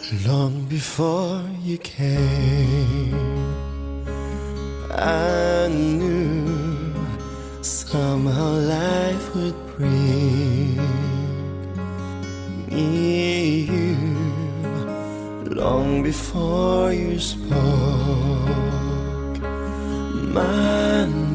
Long before you came, I knew somehow life would bring me you. Long before you spoke my